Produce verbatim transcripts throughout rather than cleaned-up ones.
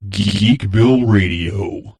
Geekville Radio.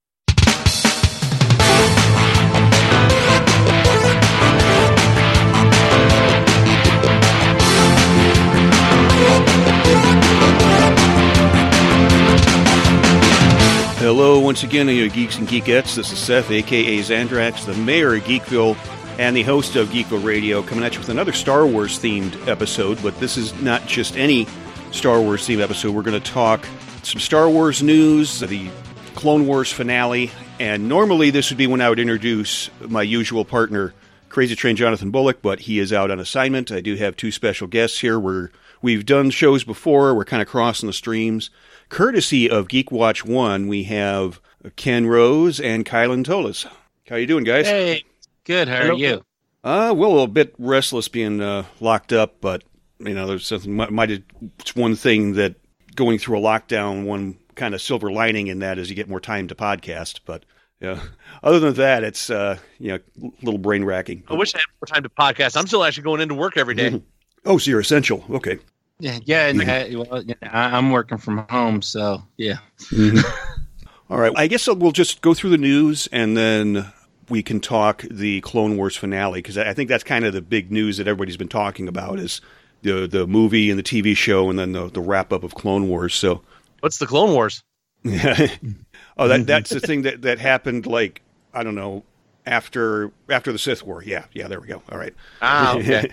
Hello once again, you geeks and geekettes. This is Seth, a k a. Xandrax, the mayor of Geekville and the host of Geekville Radio, coming at you with another Star Wars-themed episode, but this is not just any Star Wars-themed episode. We're going to talk some Star Wars news, the Clone Wars finale, and normally this would be when I would introduce my usual partner, Crazy Train Jonathan Bullock, but he is out on assignment. I do have two special guests here. We're, we've done shows before. We're kind of crossing the streams. Courtesy of Geek Watch One, we have Ken Rose and Kylan Tolas. How you doing, guys? Hey, good. How are you? Uh, well, a bit restless being uh, locked up, but you know, there's something. Might it's one thing that going through a lockdown, one kind of silver lining in that is you get more time to podcast. But yeah, other than that, it's uh, you know, a little brain racking. I wish I had more time to podcast. I'm still actually going into work every day. Oh, so you're essential. Okay. Yeah, yeah, and I, well, I, I'm working from home, so yeah. Mm-hmm. All right, I guess we'll just go through the news, and then we can talk the Clone Wars finale, because I think that's kind of the big news that everybody's been talking about is the the movie and the T V show, and then the, the wrap-up of Clone Wars. So, what's the Clone Wars? oh, that that's the thing that, that happened, like, I don't know, after after the Sith War. Yeah, yeah, there we go. All right. Ah, okay.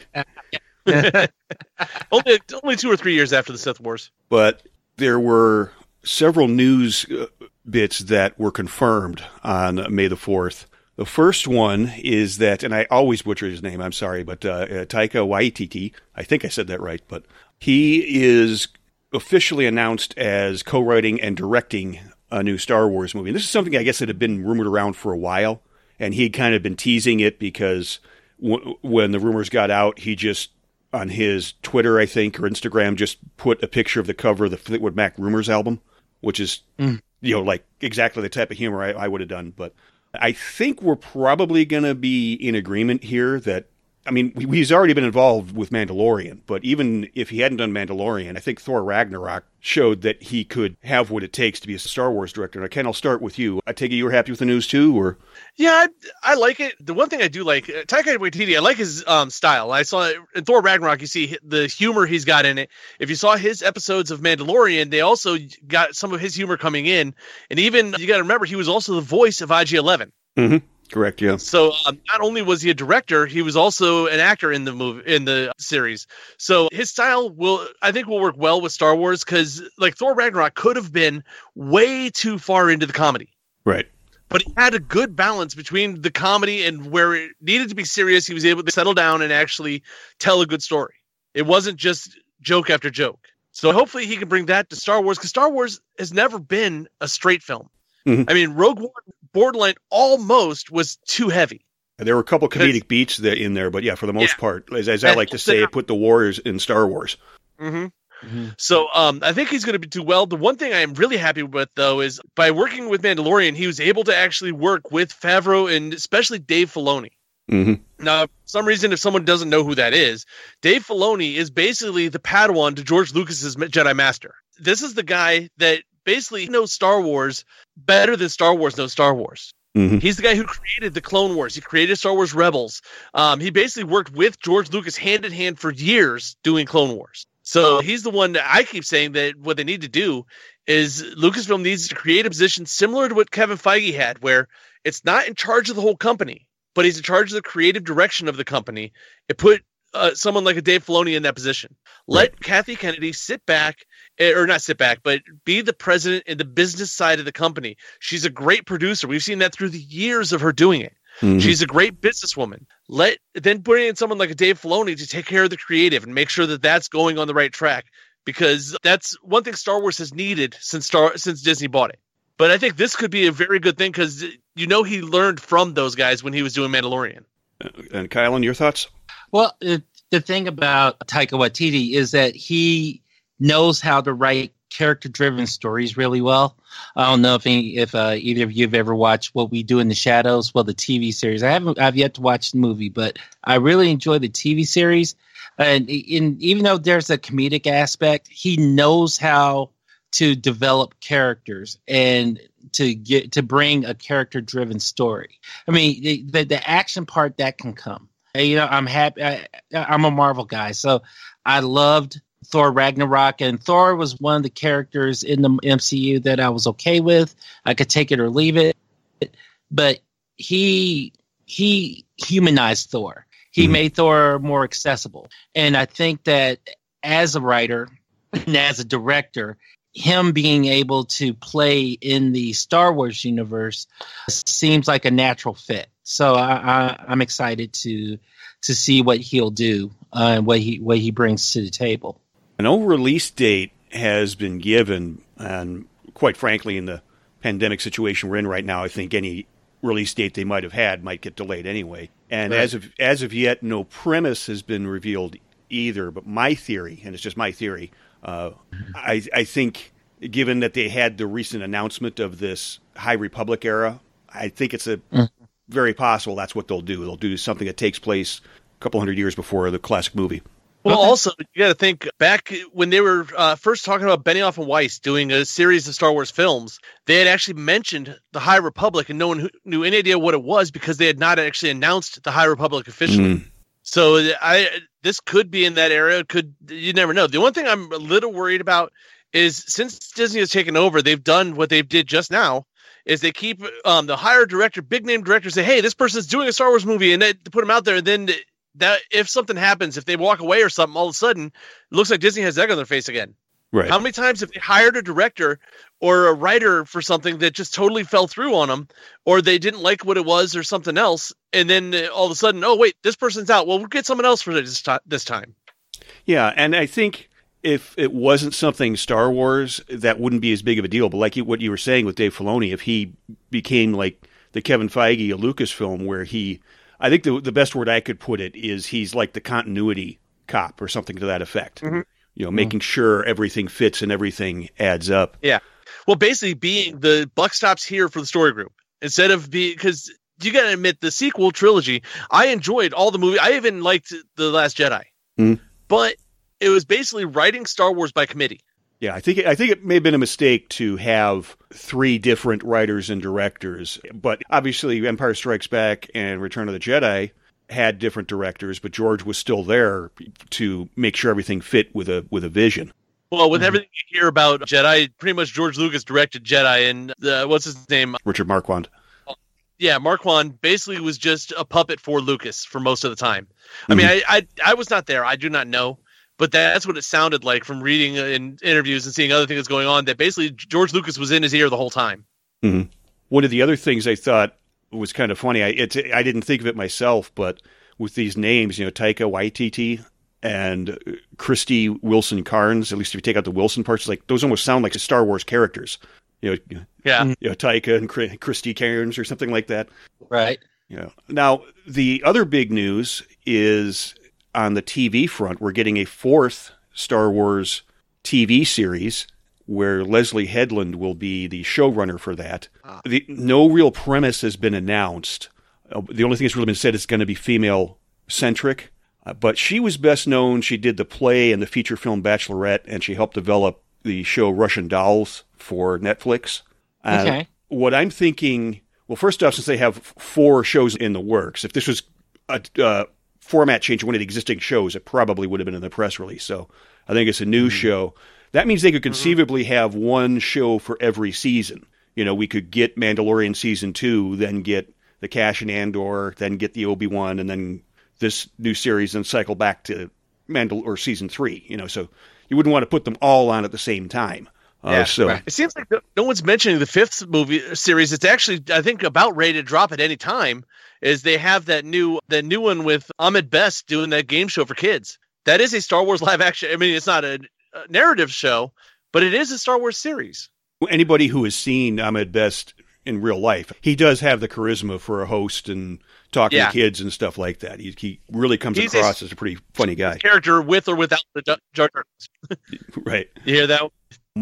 only only two or three years after the Sith Wars. But there were several news uh, bits that were confirmed on May the fourth. The first one is that, and I always butcher his name, I'm sorry, but uh, uh, Taika Waititi, I think I said that right, but he is officially announced as co-writing and directing a new Star Wars movie. And this is something I guess that had been rumored around for a while, and he had kind of been teasing it because w- when the rumors got out, he just on his Twitter, I think, or Instagram, just put a picture of the cover of the Fleetwood Mac Rumors album, which is, mm. you know, like exactly the type of humor I, I would have done. But I think we're probably going to be in agreement here that, I mean, he's already been involved with Mandalorian, but even if he hadn't done Mandalorian, I think Thor Ragnarok showed that he could have what it takes to be a Star Wars director. Now, Ken, I'll start with you. I take it you were happy with the news too, or? Yeah, I, I like it. The one thing I do like, uh, Taika Waititi, I like his um, style. I saw in Thor Ragnarok, you see the humor he's got in it. If you saw his episodes of Mandalorian, they also got some of his humor coming in. And even, you got to remember, he was also the voice of I G eleven. Mm-hmm. Correct, yeah. So um, not only was he a director, he was also an actor in the movie, in the series. So his style will, I think, will work well with Star Wars because, like, Thor Ragnarok could have been way too far into the comedy, right? But he had a good balance between the comedy and where it needed to be serious. He was able to settle down and actually tell a good story. It wasn't just joke after joke. So hopefully he can bring that to Star Wars because Star Wars has never been a straight film. Mm-hmm. I mean, Rogue One, borderline almost was too heavy. There were a couple comedic beats that in there, but yeah, for the most yeah. part, as, as I like to say, it put the warriors in Star Wars. Mm-hmm. Mm-hmm. So um, I think he's going to do well. The one thing I am really happy with, though, is by working with Mandalorian, he was able to actually work with Favreau and especially Dave Filoni. Mm-hmm. Now, for some reason, if someone doesn't know who that is, Dave Filoni is basically the Padawan to George Lucas's Jedi Master. This is the guy that basically knows Star Wars better than Star Wars knows Star Wars. Mm-hmm. He's the guy who created the Clone Wars. He created Star Wars Rebels. Um, he basically worked with George Lucas hand in hand for years doing Clone Wars. So he's the one that I keep saying that what they need to do is Lucasfilm needs to create a position similar to what Kevin Feige had, where it's not in charge of the whole company, but he's in charge of the creative direction of the company. It put uh, someone like a Dave Filoni in that position. Let right. Kathy Kennedy sit back, or not sit back, but be the president in the business side of the company. She's a great producer. We've seen that through the years of her doing it. Mm-hmm. She's a great businesswoman. Let then bring in someone like a Dave Filoni to take care of the creative and make sure that that's going on the right track, because that's one thing Star Wars has needed since Star since Disney bought it. But I think this could be a very good thing because you know he learned from those guys when he was doing Mandalorian. Uh, and Kylan, your thoughts? Well, it, the thing about Taika Waititi is that he knows how to write character-driven stories really well. I don't know if any, if uh, either of you have ever watched What We Do in the Shadows, well, the T V series. I haven't. I've yet to watch the movie, but I really enjoy the T V series. And in, even though there's a comedic aspect, he knows how to develop characters and to get to bring a character driven story. I mean, the, the the action part that can come. You know, I'm happy. I, I'm a Marvel guy, so I loved Thor Ragnarok, and Thor was one of the characters in the M C U that I was okay with. I could take it or leave it, but he he humanized Thor. He mm-hmm. made Thor more accessible, and I think that as a writer and as a director, him being able to play in the Star Wars universe seems like a natural fit. So I, I, I'm excited to to see what he'll do uh, and what he what he brings to the table. No release date has been given, and quite frankly, in the pandemic situation we're in right now, I think any release date they might have had might get delayed anyway. And right. as of as of yet, no premise has been revealed either. But my theory, and it's just my theory, uh, I, I think, given that they had the recent announcement of this High Republic era, I think it's a mm. very possible that's what they'll do. They'll do something that takes place a couple hundred years before the classic movie. Well, also, you got to think back when they were uh, first talking about Benioff and Weiss doing a series of Star Wars films, they had actually mentioned the High Republic and no one knew any idea what it was because they had not actually announced the High Republic officially. Mm. So I this could be in that area. Could you never know. The one thing I'm a little worried about is since Disney has taken over, they've done what they did just now, is they keep um, the hire director, big name director, say, hey, this person's doing a Star Wars movie, and they put them out there, and then that if something happens, if they walk away or something, all of a sudden, it looks like Disney has egg on their face again. Right. How many times have they hired a director or a writer for something that just totally fell through on them, or they didn't like what it was or something else, and then all of a sudden, oh, wait, this person's out. Well, we'll get someone else for this, t- this time. Yeah, and I think if it wasn't something Star Wars, that wouldn't be as big of a deal. But like you, what you were saying with Dave Filoni, if he became like the Kevin Feige of Lucasfilm, where he, I think the the best word I could put it is he's like the continuity cop or something to that effect. Mm-hmm. You know, making mm-hmm. sure everything fits and everything adds up. Yeah. Well, basically being the buck stops here for the story group instead of being, because you got to admit the sequel trilogy, I enjoyed all the movie. I even liked The Last Jedi, mm-hmm. but it was basically writing Star Wars by committee. Yeah, I think I think it may have been a mistake to have three different writers and directors, but obviously Empire Strikes Back and Return of the Jedi had different directors, but George was still there to make sure everything fit with a with a vision. Well, with mm-hmm. everything you hear about Jedi, pretty much George Lucas directed Jedi, and uh, what's his name? Richard Marquand. Yeah, Marquand basically was just a puppet for Lucas for most of the time. I mm-hmm. mean, I, I I was not there. I do not know. But that's what it sounded like from reading in interviews and seeing other things going on, that basically George Lucas was in his ear the whole time. Mm-hmm. One of the other things I thought was kind of funny, I it, I didn't think of it myself, but with these names, you know, Taika Waititi and Christy Wilson Carnes, at least if you take out the Wilson parts, like those almost sound like Star Wars characters. You know, yeah, you know, Taika and Christy Carnes or something like that. Right. You know. Now, the other big news is on the T V front, we're getting a fourth Star Wars T V series where Leslie Headland will be the showrunner for that. Ah. The, no real premise has been announced. Uh, the only thing that's really been said is it's going to be female-centric. Uh, but she was best known. She did the play and the feature film Bachelorette, and she helped develop the show Russian Dolls for Netflix. Uh, okay. What I'm thinking, well, first off, since they have four shows in the works, if this was a uh, format change of one of the existing shows, it probably would have been in the press release. So I think it's a new mm-hmm. show. That means they could conceivably mm-hmm. have one show for every season. You know, we could get Mandalorian season two, then get the Cash and Andor, then get the Obi-Wan, and then this new series, and cycle back to Mandal or season three. You know, so you wouldn't want to put them all on at the same time. Uh, yeah, so right. It seems like no one's mentioning the fifth movie series. It's actually, I think, about ready to drop at any time. Is they have that new that new one with Ahmed Best doing that game show for kids. That is a Star Wars live action. I mean, it's not a, a narrative show, but it is a Star Wars series. Anybody who has seen Ahmed Best in real life, he does have the charisma for a host and talking yeah. to kids and stuff like that. He, he really comes He's across a, as a pretty funny guy. Character with or without the Jar Jar. Right. You hear that?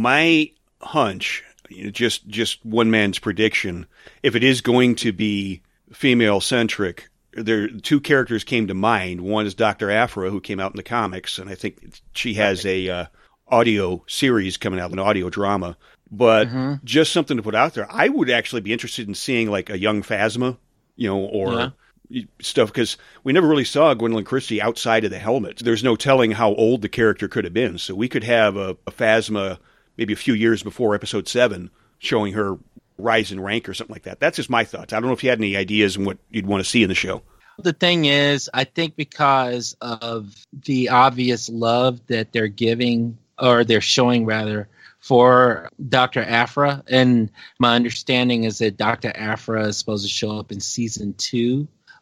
My hunch, you know, just just one man's prediction, if it is going to be female centric, there two characters came to mind. One is Doctor Aphra, who came out in the comics, and I think she has a uh, audio series coming out, an audio drama. But Mm-hmm. just something to put out there. I would actually be interested in seeing like a young Phasma, you know, or Yeah. stuff, because we never really saw Gwendolyn Christie outside of the helmet. There's no telling how old the character could have been. So we could have a, a Phasma maybe a few years before episode seven showing her rise in rank or something like that. That's just my thoughts. I don't know if you had any ideas on what you'd want to see in the show. The thing is, I think because of the obvious love that they're giving, or they're showing rather, for Doctor Aphra, and my understanding is that Doctor Aphra is supposed to show up in season two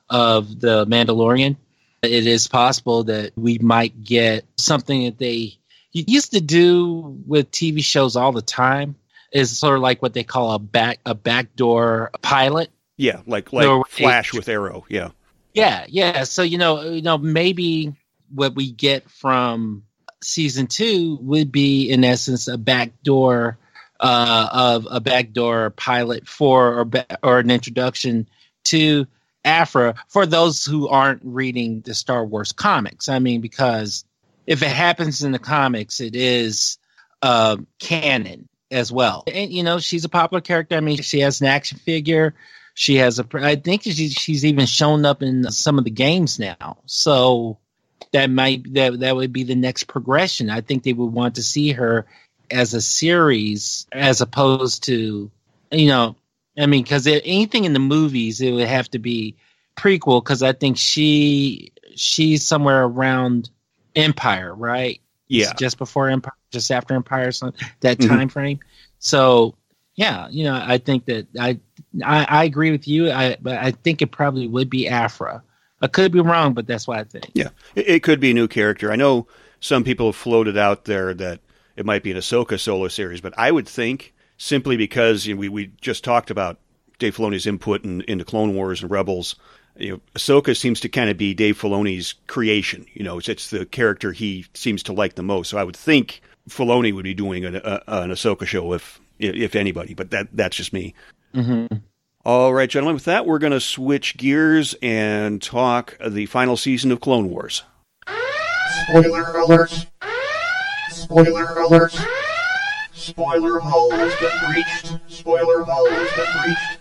of The Mandalorian. It is possible that we might get something that they used to do with T V shows all the time, is sort of like what they call a back a backdoor pilot. Yeah, like like No, Flash it- with Arrow. Yeah. Yeah, yeah. So you know, you know, maybe what we get from season two would be, in essence, a backdoor uh, of a backdoor pilot for, or ba- or an introduction to Aphra for those who aren't reading the Star Wars comics. I mean, because if it happens in the comics, it is uh, canon as well. And you know, she's a popular character. I mean, she has an action figure. She has a. I think she, she's even shown up in some of the games now. So that might that that would be the next progression. I think they would want to see her as a series as opposed to, you know, I mean, because anything in the movies, it would have to be prequel, because I think she she's somewhere around Empire, right? Yeah. It's just before Empire, just after Empire, so that Mhm. time frame. So yeah, you know, I think that I I, I agree with you. I but I think it probably would be Aphra. I could be wrong, but that's what I think. Yeah, it, it could be a new character. I know some people have floated out there that it might be an Ahsoka solo series, but I would think, simply because you know, we we just talked about Dave Filoni's input in, into Clone Wars and Rebels. You know, Ahsoka seems to kind of be Dave Filoni's creation. You know, it's, it's the character he seems to like the most. So I would think Filoni would be doing an, a, an Ahsoka show, if if anybody. But that that's just me. Mm-hmm. All right, gentlemen, with that, we're going to switch gears and talk the final season of Clone Wars. Spoiler alert! Spoiler alert! Spoiler hole has been breached! Spoiler hole has been breached!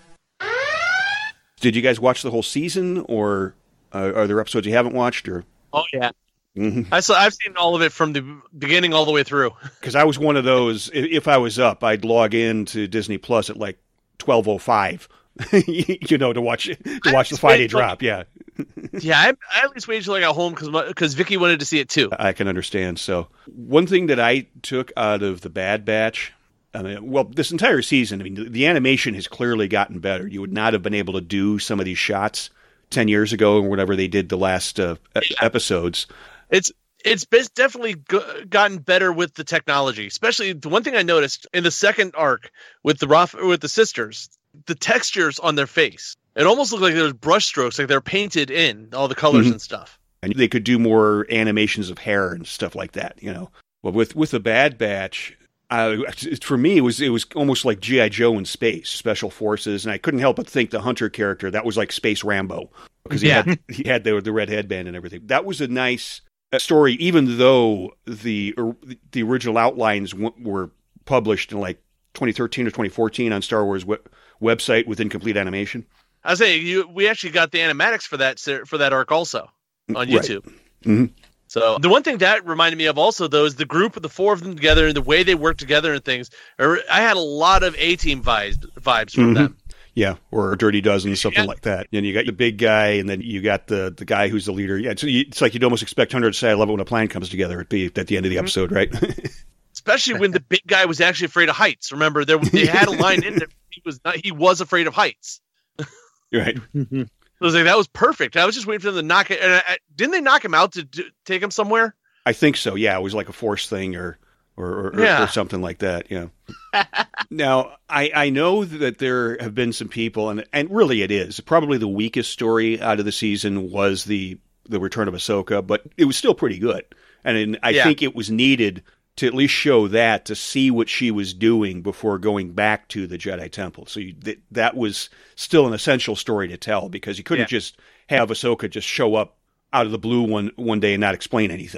Did you guys watch the whole season, or uh, are there episodes you haven't watched? Or Oh yeah, because I saw. I've seen all of it from the beginning all the way through. I was one of those. i- If I was up, I'd log in to Disney Plus at like twelve oh five, you know, to watch to watch the Friday drop. Yeah, Yeah, I, I at least waited till I got home because because Vicky wanted to see it too. I can understand. So one thing that I took out of the Bad Batch, I mean, well, this entire season, I mean, the, the animation has clearly gotten better. You would not have been able to do some of these shots ten years ago, or whatever they did the last uh, e- episodes. It's it's bas- definitely go- gotten better with the technology. Especially the one thing I noticed in the second arc with the Roth, with the sisters, the textures on their face. It almost looked like there was brush strokes, like they're painted in all the colors Mhm. and stuff. And they could do more animations of hair and stuff like that, you know. But with with the Bad Batch, uh, for me, it was it was almost like G I. Joe in space, Special Forces, and I couldn't help but think the Hunter character, that was like Space Rambo, because he Yeah. had he had the the red headband and everything. That was a nice uh, story, even though the or, the original outlines w- were published in like twenty thirteen or twenty fourteen on Star Wars we- website with incomplete animation. I was saying, you we actually got the animatics for that ser- for that arc also on Right. YouTube. Mhm. So the one thing that reminded me of also though is the group of the four of them together and the way they work together and things. I I had a lot of A-Team vibes vibes from Mhm. them. Yeah, or Dirty Dozen, something Yeah. like that. And you got the big guy, and then you got the the guy who's the leader. Yeah, it's, it's like you'd almost expect Hunter to say, "I love it when a plan comes together." It'd be at the end of the Mm-hmm. episode, right? Especially when the big guy was actually afraid of heights. Remember, there they had a line in there. He was not. He was afraid of heights. Right. I was like, that was perfect. I was just waiting for them to knock it. And I, I, didn't they knock him out to do, take him somewhere? I think so. Yeah, it was like a force thing, or or, or, Yeah. or something like that. Yeah. Now, I I know that there have been some people, and and really it is probably the weakest story out of the season was the the return of Ahsoka, but it was still pretty good, and I Yeah. think it was needed to at least show that, to see what she was doing before going back to the Jedi Temple. So you, th- that was still an essential story to tell, because you couldn't Yeah. just have Ahsoka just show up out of the blue one one day and not explain anything.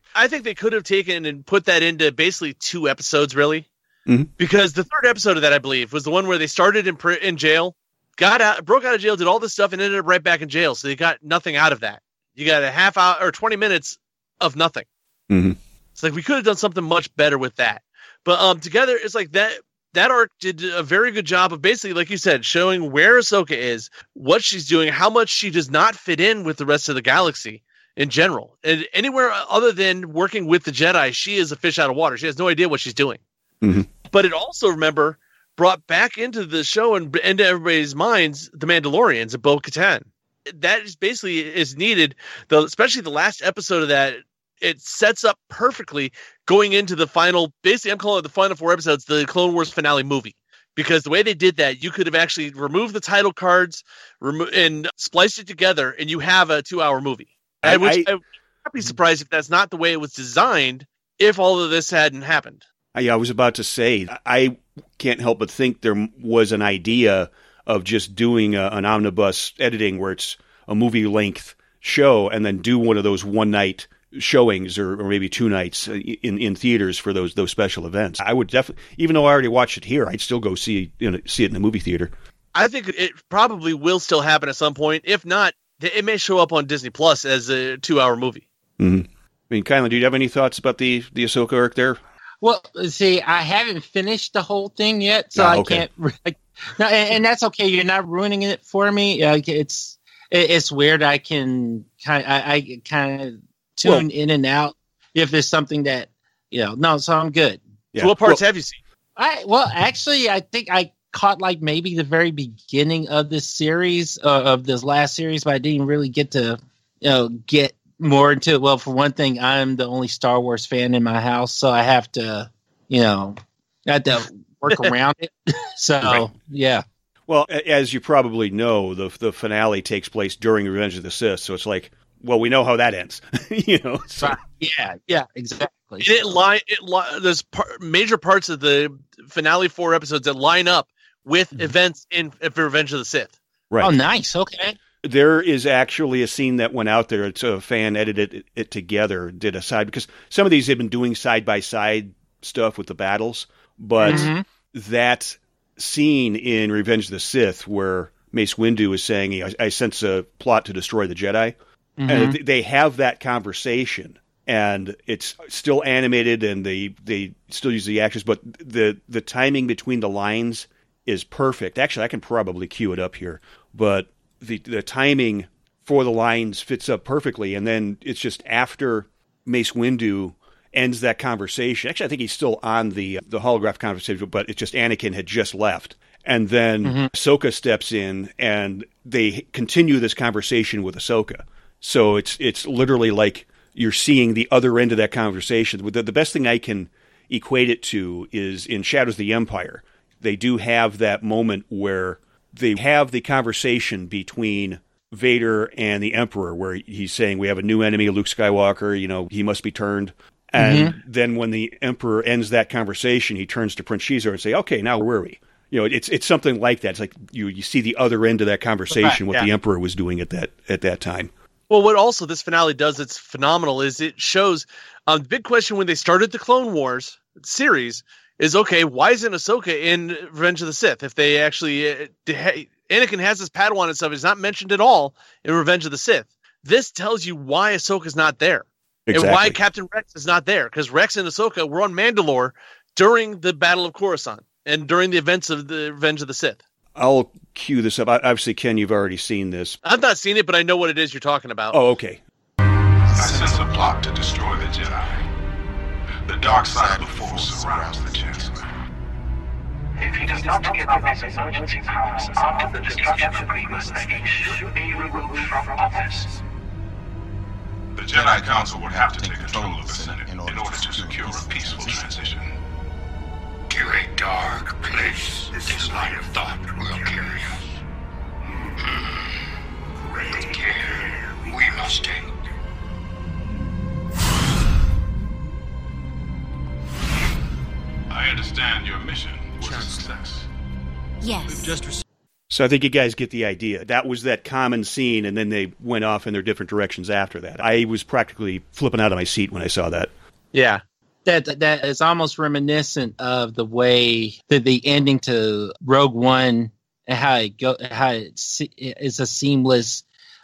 I think they could have taken and put that into basically two episodes, really. Mm-hmm. Because the third episode of that, I believe, was the one where they started in pr- in jail, got out, broke out of jail, did all this stuff, and ended up right back in jail. So they got nothing out of that. You got a half hour or twenty minutes of nothing. Mm-hmm. It's like we could have done something much better with that. But um, together, it's like that that arc did a very good job of basically, like you said, showing where Ahsoka is, what she's doing, how much she does not fit in with the rest of the galaxy in general. And anywhere other than working with the Jedi, she is a fish out of water. She has no idea what she's doing. Mm-hmm. But it also, remember, brought back into the show and into everybody's minds the Mandalorians and Bo-Katan. That is basically is needed, though, especially the last episode of that. It sets up perfectly going into the final, basically I'm calling it the final four episodes, the Clone Wars finale movie. Because the way they did that, you could have actually removed the title cards remo- and spliced it together, and you have a two-hour movie. I, I, which, I, I would not be surprised if that's not the way it was designed, if all of this hadn't happened. I, I was about to say, I can't help but think there was an idea of just doing a, an omnibus editing where it's a movie-length show and then do one of those one-night showings or, or maybe two nights in, in theaters for those those special events. I would definitely, even though I already watched it here, I'd still go see you know, see it in the movie theater. I think it probably will still happen at some point. If not, it may show up on Disney Plus as a two-hour movie. Mm-hmm. I mean, Kylan, do you have any thoughts about the, the Ahsoka arc there? Well, see, I haven't finished the whole thing yet, so oh, okay. I can't. Like, no, and, and that's okay. You're not ruining it for me. Like, it's it, it's weird. I can kind I, I kind of tune well, in and out if there's something that you know. No, so I'm good. Yeah. So what parts well, have you seen? I well, actually, I think I caught like maybe the very beginning of this series uh, of this last series, but I didn't really get to you know get more into it. Well, for one thing, I'm the only Star Wars fan in my house, so I have to, you know, I have to work around it. So, right. yeah. Well, as you probably know, the the finale takes place during Revenge of the Sith, so it's like, well, we know how that ends, you know. So. Yeah, yeah, exactly. And it line it li- there's par- major parts of the finale four episodes that line up with mm-hmm. events in, in Revenge of the Sith. Right. Oh, nice. Okay. There is actually a scene that went out there. It's a fan edited it, it together, did a side, because some of these have been doing side-by-side stuff with the battles, but mm-hmm. that scene in Revenge of the Sith where Mace Windu is saying, I, I sense a plot to destroy the Jedi, mm-hmm. and they have that conversation, and it's still animated, and they, they still use the actors, but the, the timing between the lines is perfect. Actually, I can probably cue it up here, but the the timing for the lines fits up perfectly, and then it's just after Mace Windu ends that conversation. Actually, I think he's still on the the holograph conversation, but it's just Anakin had just left, and then mm-hmm. Ahsoka steps in, and they continue this conversation with Ahsoka. So it's it's literally like you're seeing the other end of that conversation. The, the best thing I can equate it to is in Shadows of the Empire. They do have that moment where they have the conversation between Vader and the Emperor where he's saying, we have a new enemy, Luke Skywalker, you know, he must be turned. And mm-hmm. then when the Emperor ends that conversation, he turns to Prince Caesar and say, okay, now where are we? You know, it's it's something like that. It's like you, you see the other end of that conversation, right, what yeah. the Emperor was doing at that at that time. Well, what also this finale does that's phenomenal is it shows um, the big question when they started the Clone Wars series is, okay, why isn't Ahsoka in Revenge of the Sith? If they actually, uh, Anakin has this Padawan and stuff, it's not mentioned at all in Revenge of the Sith. This tells you why Ahsoka's not there. Exactly. And why Captain Rex is not there. Because Rex and Ahsoka were on Mandalore during the Battle of Coruscant and during the events of the Revenge of the Sith. I'll cue this up. Obviously, Ken, you've already seen this. I've not seen it, but I know what it is you're talking about. Oh, okay. I sense a plot to destroy the Jedi. The dark side of the Force surrounds the Chancellor. If he does not give up his emergency powers after the destruction of Grievous, then he should be removed from office. The Jedi Council would have to take control of the Senate in order to secure a peaceful transition. To a dark place this line of thought will carry us. Hmm. Great care we must take. I understand your mission was a success. Yes. Just So I think you guys get the idea. That was that common scene, and then they went off in their different directions after that. I was practically flipping out of my seat when I saw that. Yeah. That that is almost reminiscent of the way that the ending to Rogue One and how it go how it se- is a seamless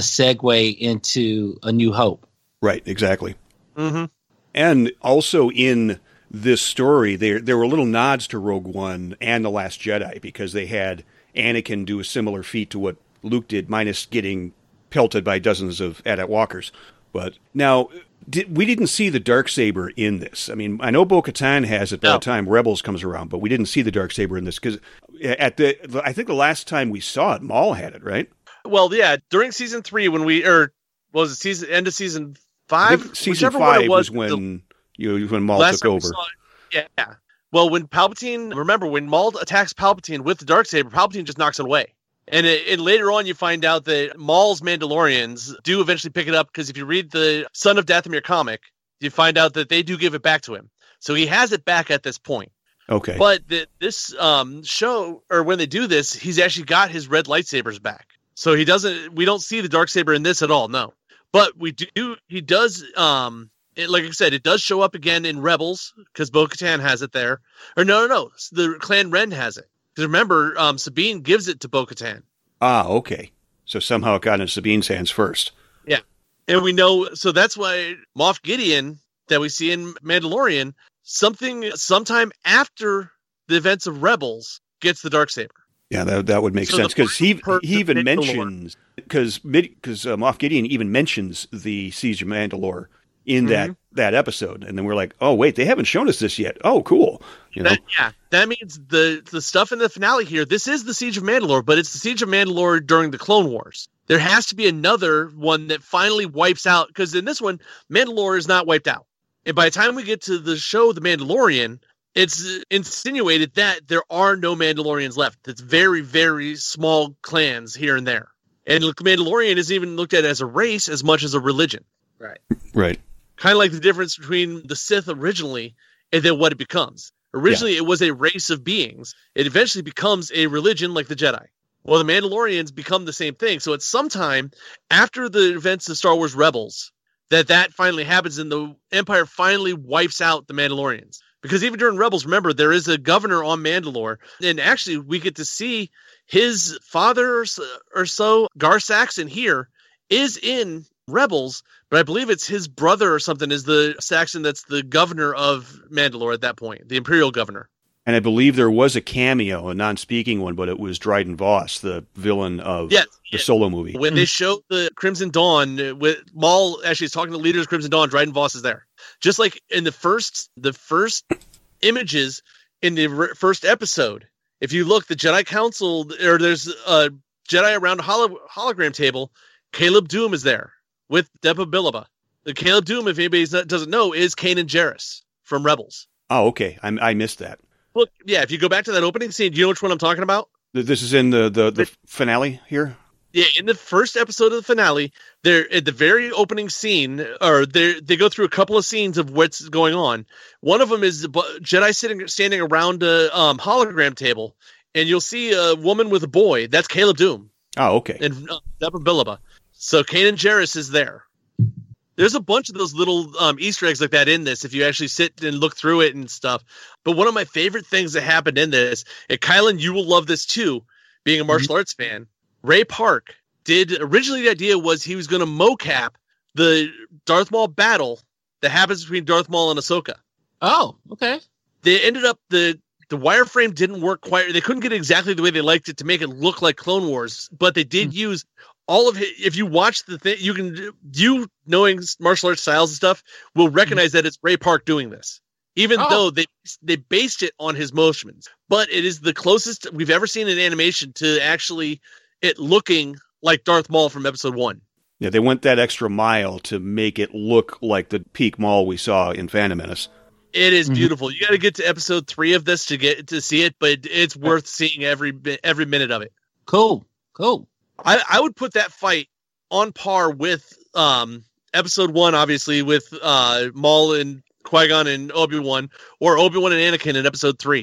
segue into A New Hope. Right, exactly. Mm-hmm. And also in this story, there there were little nods to Rogue One and The Last Jedi because they had Anakin do a similar feat to what Luke did, minus getting pelted by dozens of A T A T walkers. But now, did, we didn't see the Darksaber in this. I mean, I know Bo-Katan has it by No. the time Rebels comes around, but we didn't see the Darksaber in this because at the I think the last time we saw it, Maul had it, right? Well, yeah, during season three when we or what was it season end of season I five? think season Whichever one five it was, was, when you know, when Maul last took time we over. saw it- yeah. Well, when Palpatine, remember when Maul attacks Palpatine with the Darksaber, Palpatine just knocks it away. And, it, and later on, you find out that Maul's Mandalorians do eventually pick it up because if you read the Son of Dathomir comic, you find out that they do give it back to him. So he has it back at this point. Okay. But the, this um, show, or when they do this, he's actually got his red lightsabers back. So he doesn't. We don't see the Darksaber in this at all. No, but we do. He does. Um, it, like I said, it does show up again in Rebels because Bo-Katan has it there. Or no, no, no. The Clan Ren has it. Because remember, um, Sabine gives it to Bo-Katan. Ah, okay. So somehow it got into Sabine's hands first. Yeah, and we know. So that's why Moff Gideon that we see in Mandalorian, something sometime after the events of Rebels, gets the Darksaber. Yeah, that that would make So sense the because he part he even of Mandalore- mentions because because uh, Moff Gideon even mentions the Siege of Mandalore in that Mhm. that episode, and then we're like, oh wait, they haven't shown us this yet. Oh, cool. You know, That, yeah, that means the the stuff in the finale here. This is the Siege of Mandalore, but it's the Siege of Mandalore during the Clone Wars. There has to be another one that finally wipes out because in this one, Mandalore is not wiped out. And by the time we get to the show, The Mandalorian, it's insinuated that there are no Mandalorians left. It's very, very small clans here and there. And Mandalorian is even looked at as a race as much as a religion. right? Kind of like the difference between the Sith originally and then what it becomes. Originally, it was a race of beings. It eventually becomes a religion like the Jedi. Well, the Mandalorians become the same thing. So it's sometime after the events of Star Wars Rebels that that finally happens and the Empire finally wipes out the Mandalorians. Because even during Rebels, remember, there is a governor on Mandalore. And actually, we get to see his father or so, or so Gar Saxon here, is in Rebels, but I believe it's his brother or something is the Saxon that's the governor of Mandalore at that point, the Imperial governor. And I believe there was a cameo, a non-speaking one, but it was Dryden Voss, the villain of Yes, the yes. Solo movie. When they show the Crimson Dawn, uh, with Maul actually is talking to leaders of Crimson Dawn, Dryden Voss is there. Just like in the first, the first images in the r- first episode, if you look, the Jedi Council, or there's a Jedi around a holo- hologram table, Caleb Doom is there with Depa Billaba. The Caleb Doom, if anybody doesn't know, is Kanan Jarrus from Rebels. Oh, okay. I, I missed that. Look, yeah, if you go back to that opening scene, do you know which one I'm talking about? Th- This is in the, the, the finale here? Yeah, in the first episode of the finale, they're at the very opening scene, or they they go through a couple of scenes of what's going on. One of them is the bu- Jedi sitting standing around a um, hologram table, and you'll see a woman with a boy. That's Caleb Doom Oh, okay. and uh, Depa Billaba. So Kanan Jarrus is there. There's a bunch of those little um, Easter eggs like that in this if you actually sit and look through it and stuff. But one of my favorite things that happened in this, and Kylan, you will love this too, being a martial arts fan. Ray Park did originally the idea was he was going to mocap the Darth Maul battle that happens between Darth Maul and Ahsoka. Oh, okay. They ended up the the wireframe didn't work quite. They couldn't get it exactly the way they liked it to make it look like Clone Wars, but they did Hmm. use all of it. If you watch the thing, you can you knowing martial arts styles and stuff will recognize that it's Ray Park doing this, even Oh. though they they based it on his motions. But it is the closest we've ever seen in animation to actually it looking like Darth Maul from Episode One. Yeah, they went that extra mile to make it look like the peak Maul we saw in Phantom Menace. It is Mhm. beautiful. You got to get to Episode Three of this to get to see it, but it's worth seeing every bit- every minute of it. Cool. Cool. I, I would put that fight on par with um, Episode One, obviously with uh, Maul and Qui-Gon and Obi-Wan, or Obi-Wan and Anakin in Episode Three.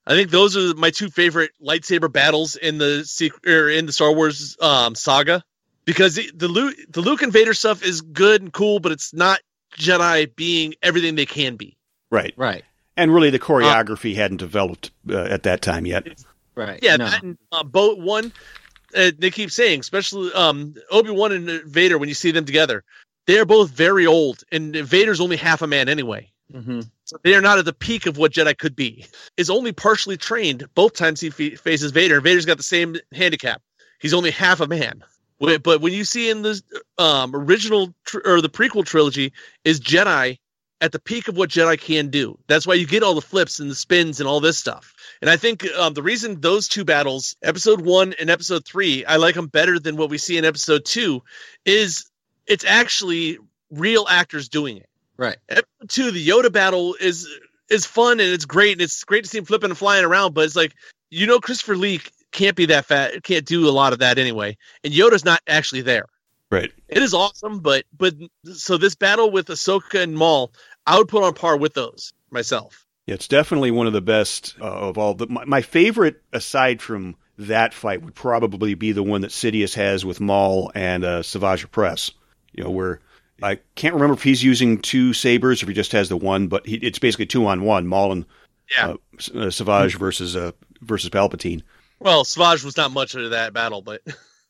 I think those are my two favorite lightsaber battles in the sec- or in the Star Wars um, saga, because the, the Luke the Luke and Vader stuff is good and cool, but it's not Jedi being everything they can be. Right, right, and really the choreography uh, hadn't developed uh, at that time yet. Right, yeah. No. That and, uh, both one, uh, they keep saying, especially um, Obi-Wan and Vader, when you see them together, they are both very old, and Vader's only half a man anyway. Mm-hmm. So they are not at the peak of what Jedi could be. Is only partially trained both times he f- faces Vader. Vader's got the same handicap. He's only half a man. But when you see in the um, original tr- or the prequel trilogy, is Jedi at the peak of what Jedi can do. That's why you get all the flips and the spins and all this stuff. And I think um, the reason those two battles, episode one and episode three, I like them better than what we see in episode two, is it's actually real actors doing it. Right. Episode two, the Yoda battle is is fun and it's great, and it's great to see him flipping and flying around, but it's like, you know, Christopher Lee can't be that fat, can't do a lot of that anyway, and Yoda's not actually there. Right. It is awesome, but but so this battle with Ahsoka and Maul, I would put on par with those myself. Yeah, it's definitely one of the best uh, of all. The, my, my favorite, aside from that fight, would probably be the one that Sidious has with Maul and uh, Savage Opress. You know, where I can't remember if he's using two sabers or if he just has the one, but he, it's basically two on one. Maul and yeah. uh, uh, Savage mm-hmm. versus uh, versus Palpatine. Well, Savage was not much of that battle, but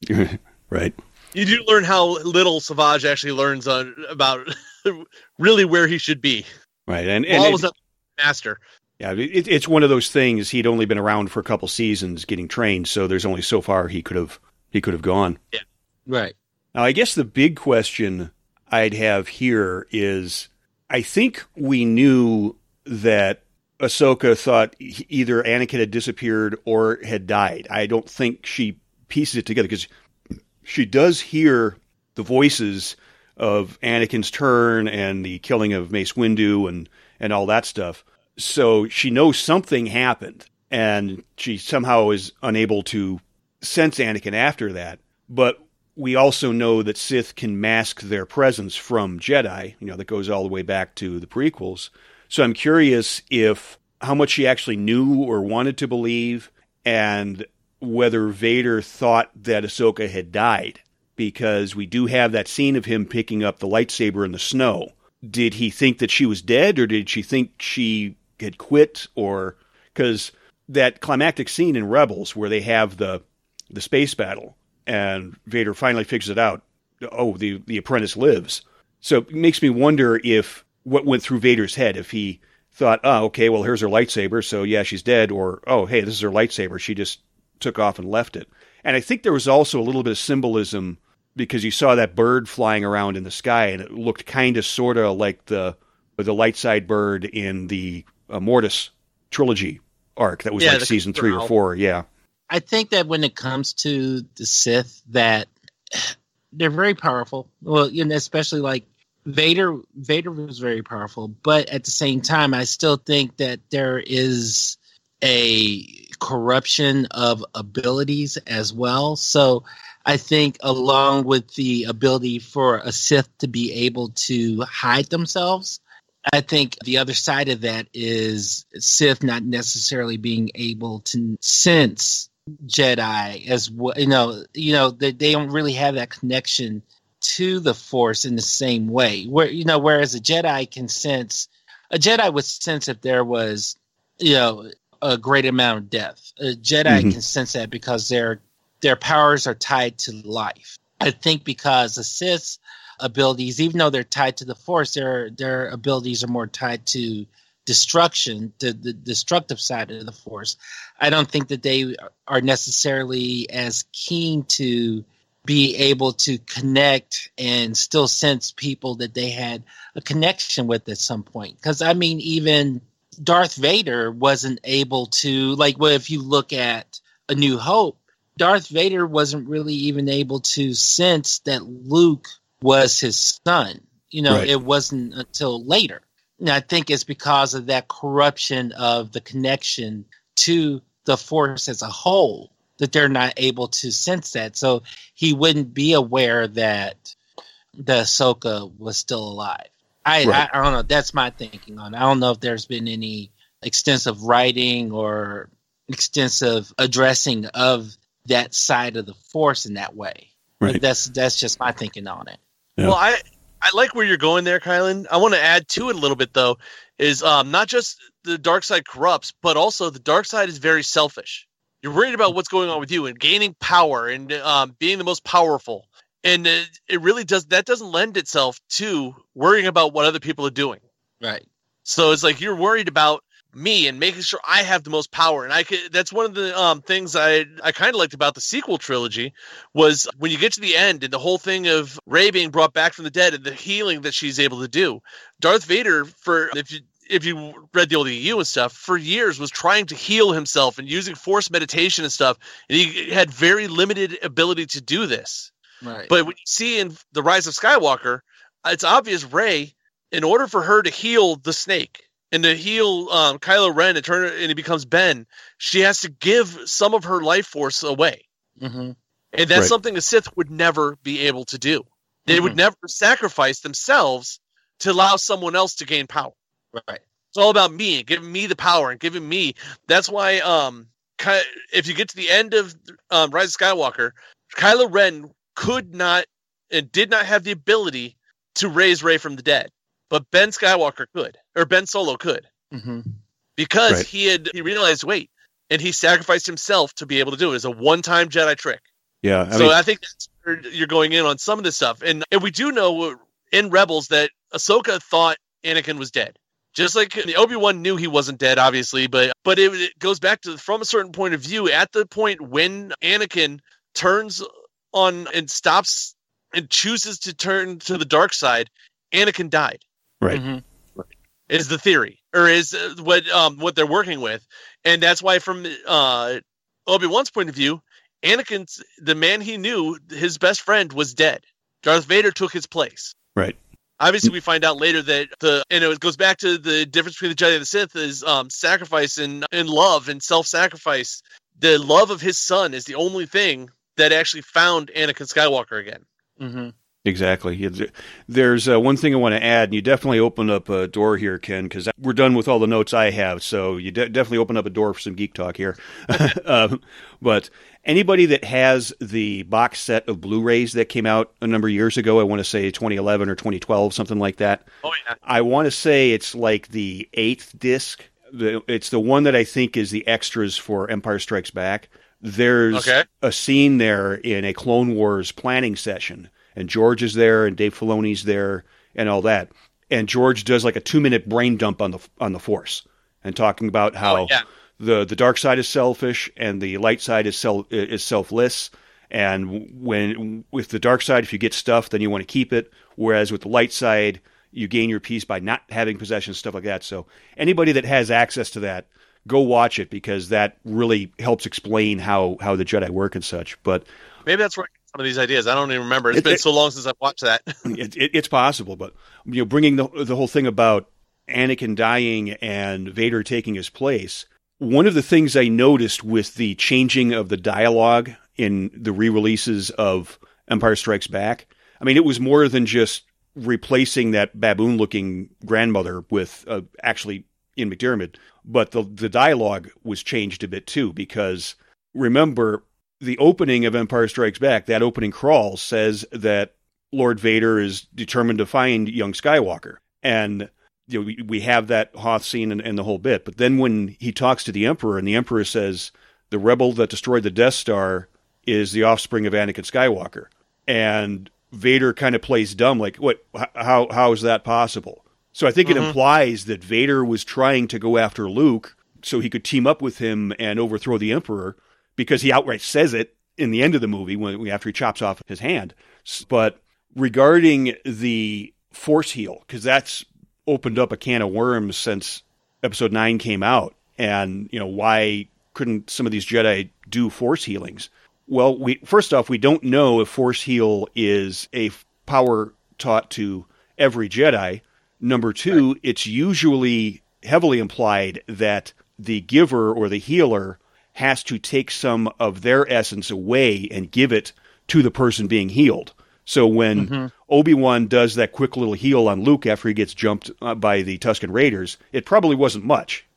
right. You do learn how little Savage actually learns on about really where he should be. Right, and, and Maul it, was a master. Yeah, it, it's one of those things. He'd only been around for a couple seasons getting trained, so there's only so far he could have he could have gone. Yeah, right. Now, I guess the big question I'd have here is, I think we knew that Ahsoka thought either Anakin had disappeared or had died. I don't think she pieces it together, because she does hear the voices of Anakin's turn and the killing of Mace Windu and, and all that stuff. So she knows something happened, and she somehow is unable to sense Anakin after that. But we also know that Sith can mask their presence from Jedi, you know, that goes all the way back to the prequels. So I'm curious if how much she actually knew or wanted to believe, and whether Vader thought that Ahsoka had died, because we do have that scene of him picking up the lightsaber in the snow. Did he think that she was dead, or did she think she had quit? Or because that climactic scene in Rebels where they have the the space battle and Vader finally figures it out, oh, the the apprentice lives. So it makes me wonder if what went through Vader's head, if he thought, oh, okay, well, here's her lightsaber, so yeah, she's dead, or, oh, hey, this is her lightsaber, she just took off and left it. And I think there was also a little bit of symbolism, because you saw that bird flying around in the sky, and it looked kind of sort of like the the light side bird in the uh, Mortis trilogy arc. That was yeah, like season three or four, yeah. I think that when it comes to the Sith, that they're very powerful. Well, you know, especially like Vader. Vader was very powerful, but at the same time, I still think that there is a corruption of abilities as well. So I think, along with the ability for a Sith to be able to hide themselves, I think the other side of that is Sith not necessarily being able to sense Jedi as well. You know, you know they, they don't really have that connection to the Force in the same way. Where you know, whereas a Jedi can sense, a Jedi would sense if there was, you know, a great amount of death. A Jedi mm-hmm. can sense that because their their powers are tied to life. I think because the Sith's abilities, even though they're tied to the Force, their their abilities are more tied to destruction, to the destructive side of the Force. I don't think that they are necessarily as keen to be able to connect and still sense people that they had a connection with at some point. Because, I mean, even Darth Vader wasn't able to, like, well, if you look at A New Hope, Darth Vader wasn't really even able to sense that Luke was his son. You know, right. It wasn't until later. And I think it's because of that corruption of the connection to the Force as a whole that they're not able to sense that. So he wouldn't be aware that the Ahsoka was still alive. I, right. I I don't know. That's my thinking on it. I don't know if there's been any extensive writing or extensive addressing of that side of the Force in that way. Right. But that's that's just my thinking on it. Yeah. Well, I I like where you're going there, Kylan. I want to add to it a little bit though, is um, not just the dark side corrupts, but also the dark side is very selfish. You're worried about what's going on with you and gaining power and um, being the most powerful. And it, it really does, that doesn't lend itself to worrying about what other people are doing. Right. So it's like you're worried about me and making sure I have the most power. And I could, that's one of the um, things I, I kind of liked about the sequel trilogy was when you get to the end and the whole thing of Rey being brought back from the dead and the healing that she's able to do. Darth Vader, for if you, if you read the old E U and stuff, for years was trying to heal himself and using Force meditation and stuff. And he had very limited ability to do this. Right. But when you see in The Rise of Skywalker, it's obvious Rey, in order for her to heal the snake and to heal um, Kylo Ren and turn and he becomes Ben, she has to give some of her life force away. Mm-hmm. And that's Right. something the Sith would never be able to do. They Mm-hmm. would never sacrifice themselves to allow someone else to gain power. Right. It's all about me and giving me the power and giving me. That's why um, Ky- if you get to the end of um, Rise of Skywalker, Kylo Ren could not and did not have the ability to raise Rey from the dead, but Ben Skywalker could, or Ben Solo could, Mm-hmm. because Right. he had he realized, wait, and he sacrificed himself to be able to do it as a one-time Jedi trick. Yeah. I so mean, I think that's where you're going in on some of this stuff, and, and we do know in Rebels that Ahsoka thought Anakin was dead. Just like Obi-Wan knew he wasn't dead, obviously, but but it, it goes back to from a certain point of view. At the point when Anakin turns on and stops and chooses to turn to the dark side, Anakin died. right. Mm-hmm. Is the theory, or is uh, what um what they're working with, and that's why from uh Obi-Wan's point of view, Anakin's the man he knew, his best friend was dead. Darth Vader took his place. Right. Obviously, we find out later that the and it goes back to the difference between the Jedi and the Sith is um, sacrifice and, and love and self-sacrifice. The love of his son is the only thing that actually found Anakin Skywalker again. Mm-hmm. Exactly. It's- There's uh, one thing I want to add, and you definitely opened up a door here, Ken, because we're done with all the notes I have, so you de- definitely opened up a door for some geek talk here. um, but anybody that has the box set of Blu-rays that came out a number of years ago, I want to say twenty eleven or twenty twelve, something like that. Oh yeah, I want to say it's like the eighth disc. The, it's the one that I think is the extras for Empire Strikes Back. There's Okay. a scene there in a Clone Wars planning session, and George is there, and Dave Filoni's there, and all that. And George does like a two-minute brain dump on the on the Force, and talking about how Oh, yeah. the the dark side is selfish and the light side is self is selfless. And when with the dark side, if you get stuff, then you want to keep it. Whereas with the light side, you gain your peace by not having possessions, stuff like that. So anybody that has access to that, go watch it, because that really helps explain how, how the Jedi work and such. But maybe that's where I get some of these ideas. I don't even remember. It's It- been it- so long since I've watched that. it, it, it's possible. But you know, bringing the the whole thing about Anakin dying and Vader taking his place, one of the things I noticed with the changing of the dialogue in the re-releases of Empire Strikes Back, I mean, it was more than just replacing that baboon-looking grandmother with uh, actually Ian McDiarmid, but the the dialogue was changed a bit too, because remember, the opening of Empire Strikes Back, that opening crawl says that Lord Vader is determined to find young Skywalker. And you know, we, we have that Hoth scene and, and the whole bit. But then when he talks to the Emperor, and the Emperor says, the rebel that destroyed the Death Star is the offspring of Anakin Skywalker. And Vader kind of plays dumb, like, what? How how is that possible? So I think Mm-hmm. it implies that Vader was trying to go after Luke so he could team up with him and overthrow the Emperor, because he outright says it in the end of the movie when after he chops off his hand. But regarding the Force heal, because that's opened up a can of worms since Episode nine came out, and you know, why couldn't some of these Jedi do Force healings? Well, we first off, we don't know if Force heal is a power taught to every Jedi. Number two, right. It's usually heavily implied that the giver or the healer has to take some of their essence away and give it to the person being healed. So when mm-hmm. Obi-Wan does that quick little heal on Luke after he gets jumped by the Tusken Raiders, it probably wasn't much.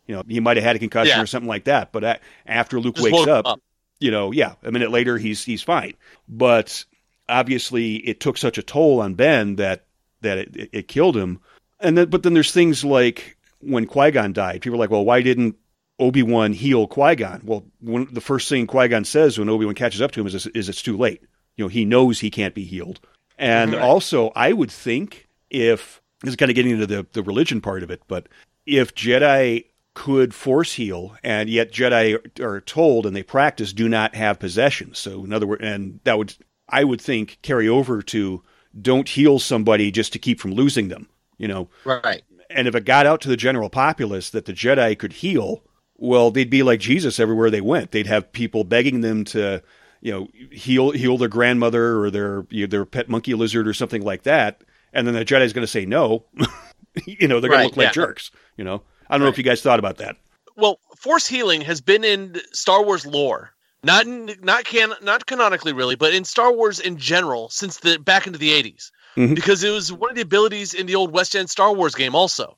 You know, he might have had a concussion Yeah. or something like that. But a- after Luke Just wakes woke up, up. you know, yeah, a minute later he's he's fine. But obviously, it took such a toll on Ben that that it, it, it killed him. And then, but then there's things like when Qui-Gon died. People are like, well, why didn't Obi-Wan heal Qui-Gon? Well, when, the first thing Qui-Gon says when Obi-Wan catches up to him is, is it's too late. You know, he knows he can't be healed. And Right. also, I would think if, this is kind of getting into the, the religion part of it, but if Jedi could force heal, and yet Jedi are told and they practice do not have possession. So in other words, and that would, I would think, carry over to don't heal somebody just to keep from losing them, you know. Right. And if it got out to the general populace that the Jedi could heal, well, they'd be like Jesus everywhere they went. They'd have people begging them to, you know, heal heal their grandmother or their you know, their pet monkey lizard or something like that. And then the Jedi's going to say no. you know, they're going Right, to look like yeah. jerks. You know, I don't know if you guys thought about that. Well, force healing has been in Star Wars lore, not in, not can not canonically really, but in Star Wars in general since the back into the eighties, Mhm. because it was one of the abilities in the old West End Star Wars game. Also,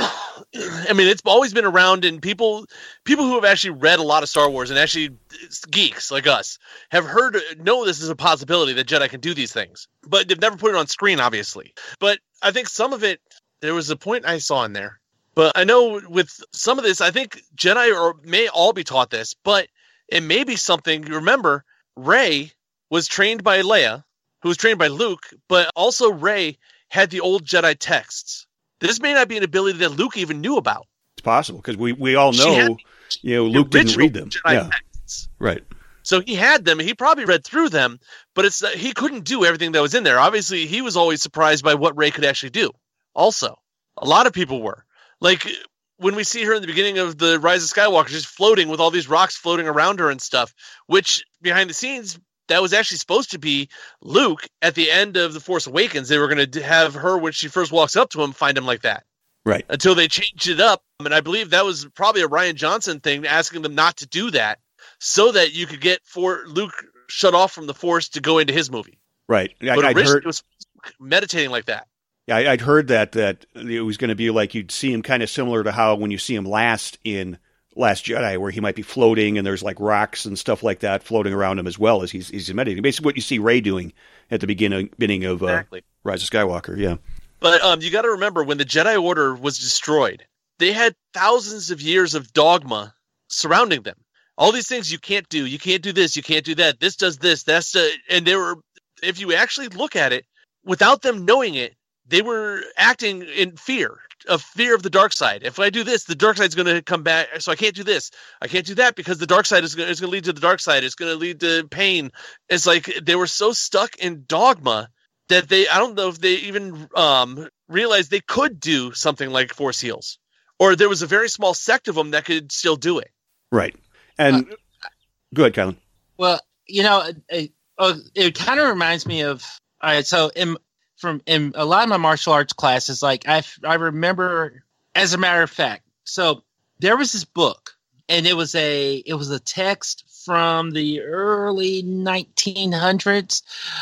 I mean, it's always been around, and people people who have actually read a lot of Star Wars and actually geeks like us have heard know this is a possibility that Jedi can do these things, but they've never put it on screen, obviously. But I think some of it, there was a point I saw in there. But I know with some of this, I think Jedi or may all be taught this, but it may be something. Remember, Rey was trained by Leia, who was trained by Luke, but also Rey had the old Jedi texts. This may not be an ability that Luke even knew about. It's possible because we, we all She had know, you know, The Luke didn't original read them. Jedi Yeah, texts. right. So he had them. He probably read through them, but it's he couldn't do everything that was in there. Obviously, he was always surprised by what Rey could actually do. Also, a lot of people were. Like, when we see her in the beginning of the Rise of Skywalker, she's floating with all these rocks floating around her and stuff, which behind the scenes, that was actually supposed to be Luke at the end of The Force Awakens. They were going to have her, when she first walks up to him, find him like that. Right. Until they changed it up. And I believe that was probably a Rian Johnson thing, asking them not to do that so that you could get for Luke shut off from the Force to go into his movie. Right. I, But I'd originally heard, it was meditating like that. yeah, I- I'd heard that, that it was going to be like you'd see him kind of similar to how when you see him last in Last Jedi, where he might be floating and there's like rocks and stuff like that floating around him as well as he's, he's meditating. Basically what you see Rey doing at the beginning, beginning of uh, Exactly. Rise of Skywalker. Yeah. But um, you got to remember, when the Jedi Order was destroyed, they had thousands of years of dogma surrounding them. All these things you can't do. You can't do this. You can't do that. This does this. That's the, and they were, if you actually look at it, without them knowing it, they were acting in fear, of fear of the dark side. If I do this, the dark side's going to come back. So I can't do this. I can't do that because the dark side is going to lead to the dark side. It's going to lead to pain. It's like they were so stuck in dogma that they, I don't know if they even um, realized they could do something like Force Heals. Or there was a very small sect of them that could still do it. Right. And Uh, go ahead, Kylan. Well, you know, it, it, it kind of reminds me of. All right, so in from in a lot of my martial arts classes, like I I remember, as a matter of fact, so there was this book, and it was a it was a text from the early nineteen hundreds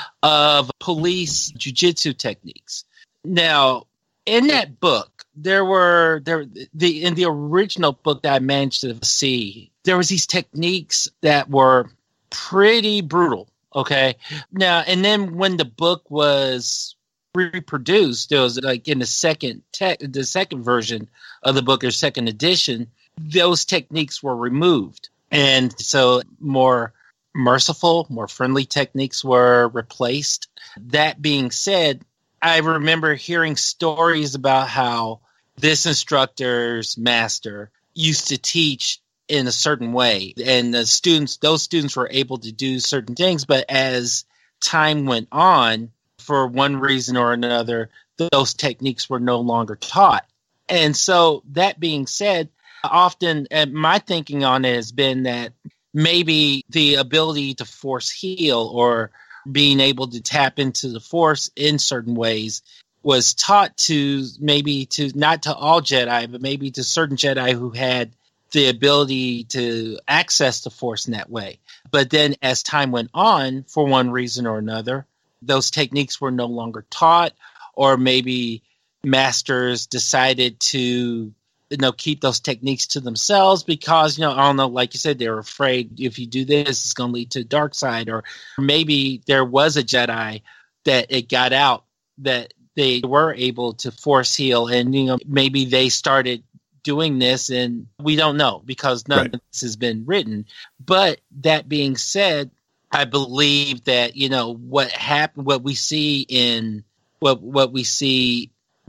of police jiu-jitsu techniques. Now, in that book, there were there the in the original book that I managed to see, there was these techniques that were pretty brutal. Okay. Now, and then when the book was reproduced, it was like in the second tech, the second version of the book or second edition, those techniques were removed. And so more merciful, more friendly techniques were replaced. That being said, I remember hearing stories about how this instructor's master used to teach in a certain way, and the students, those students were able to do certain things, but as time went on, for one reason or another, those techniques were no longer taught. And so that being said, often uh, my thinking on it has been that maybe the ability to force heal or being able to tap into the Force in certain ways was taught to maybe to not to all Jedi, but maybe to certain Jedi who had the ability to access the Force in that way. But then as time went on, for one reason or another, those techniques were no longer taught, or maybe masters decided to you know, keep those techniques to themselves because, you know, I don't know, like you said, they're afraid if you do this, it's going to lead to the dark side. Or maybe there was a Jedi that it got out that they were able to force heal, and, you know, maybe they started doing this, and we don't know because none right. of this has been written. But that being said, I believe that, you know, what happened, what we see in what what we see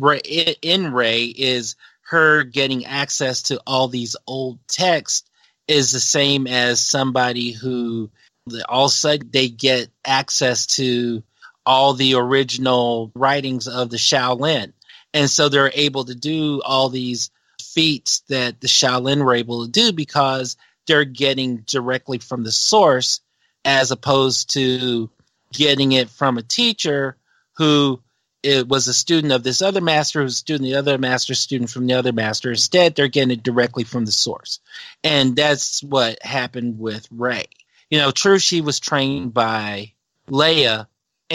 in Rey is her getting access to all these old texts is the same as somebody who all of a sudden they get access to all the original writings of the Shaolin. And so they're able to do all these feats that the Shaolin were able to do because they're getting directly from the source as opposed to getting it from a teacher who it was a student of this other master who's a student of the other master, student from the other master. Instead, they're getting it directly from the source. And that's what happened with Rey. You know, true, she was trained by Leia,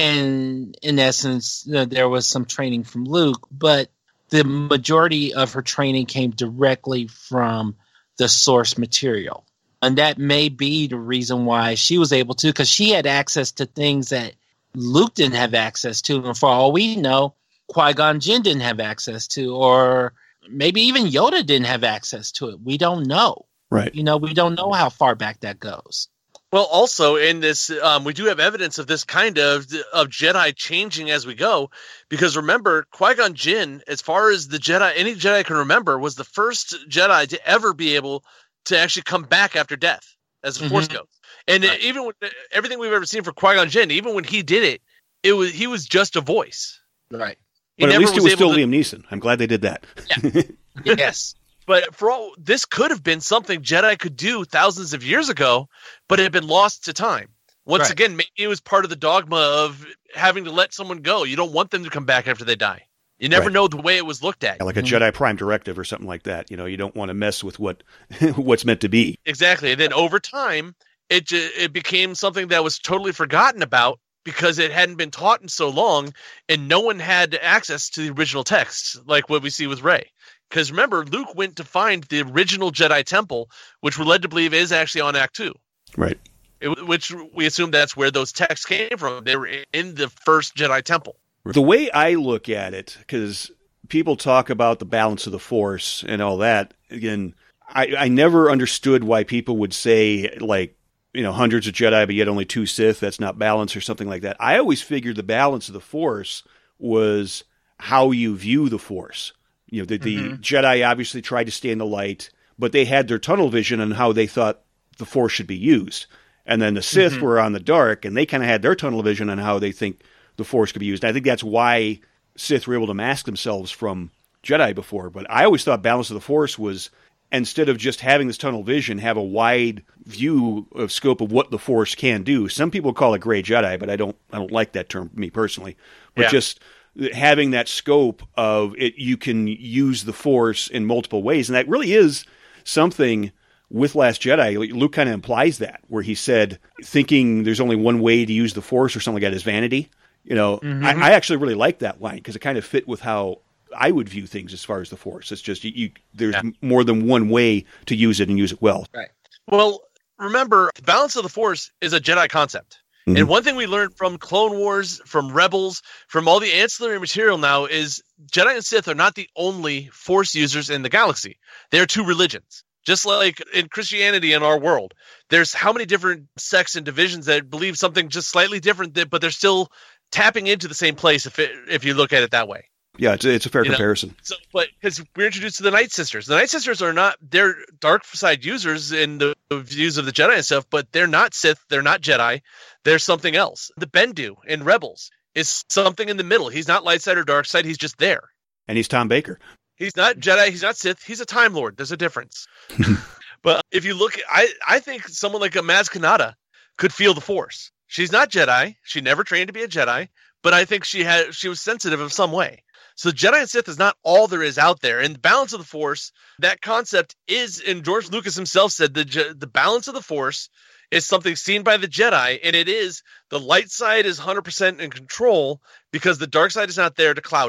and in essence, you know, there was some training from Luke, but the majority of her training came directly from the source material. And that may be the reason why she was able to, because she had access to things that Luke didn't have access to. And for all we know, Qui-Gon Jinn didn't have access to, or maybe even Yoda didn't have access to it. We don't know. Right. You know, we don't know how far back that goes. Well, also in this, um, we do have evidence of this kind of of Jedi changing as we go, because remember, Qui-Gon Jinn, as far as the Jedi, any Jedi can remember, was the first Jedi to ever be able to actually come back after death, as the mm-hmm. Force goes. And right. even with everything we've ever seen for Qui-Gon Jinn, even when he did it, it was he was just a voice. Right. He but at least it was, was still to, Liam Neeson. I'm glad they did that. Yeah. Yes. But for all, this could have been something Jedi could do thousands of years ago, but it had been lost to time. Once right. again, maybe it was part of the dogma of having to let someone go. You don't want them to come back after they die. You never right. know the way it was looked at. Yeah, like a mm-hmm. Jedi Prime Directive or something like that. You know, you don't want to mess with what what's meant to be. Exactly. And then over time, it ju- it became something that was totally forgotten about because it hadn't been taught in so long, and no one had access to the original texts, like what we see with Rey. Because remember, Luke went to find the original Jedi Temple, which we're led to believe is actually on Act Two. Right. It, which we assume that's where those texts came from. They were in the first Jedi Temple. The way I look at it, because people talk about the balance of the Force and all that, again, I, I never understood why people would say, like, you know, hundreds of Jedi, but yet only two Sith, that's not balance or something like that. I always figured the balance of the Force was how you view the Force. You know, the, the mm-hmm. Jedi obviously tried to stay in the light, but they had their tunnel vision on how they thought the Force should be used. And then the Sith mm-hmm. were on the dark, and they kind of had their tunnel vision on how they think the Force could be used. And I think that's why Sith were able to mask themselves from Jedi before. But I always thought balance of the Force was, instead of just having this tunnel vision, have a wide view of scope of what the Force can do. Some people call it gray Jedi, but I don't I don't like that term, me personally. But yeah. just having that scope of it, you can use the Force in multiple ways. And that really is something with Last Jedi. Luke kind of implies that, where he said, thinking there's only one way to use the Force or something like that is vanity. You know, mm-hmm. I, I actually really like that line because it kind of fit with how I would view things as far as the Force. It's just, you, you there's yeah. more than one way to use it and use it well. Right. Well, remember, the balance of the Force is a Jedi concept. Mm-hmm. And one thing we learned from Clone Wars, from Rebels, from all the ancillary material now is Jedi and Sith are not the only Force users in the galaxy. They are two religions. Just like in Christianity in our world, there's how many different sects and divisions that believe something just slightly different, that, but they're still tapping into the same place if it, if you look at it that way. Yeah, it's a, it's a fair you comparison. Know? So, but because we're introduced to the Night Sisters. The Night Sisters are not, they're dark side users in the views of the Jedi and stuff, but they're not Sith, they're not Jedi, they're something else. The Bendu in Rebels is something in the middle. He's not light side or dark side, he's just there. And he's Tom Baker. He's not Jedi, he's not Sith, he's a Time Lord. There's a difference. But if you look, I, I think someone like a Maz Kanata could feel the Force. She's not Jedi, she never trained to be a Jedi, but I think she had she was sensitive in some way. So Jedi and Sith is not all there is out there. And the balance of the Force, that concept is, and George Lucas himself said, the the balance of the Force is something seen by the Jedi, and it is the light side is one hundred percent in control because the dark side is not there to cloud it.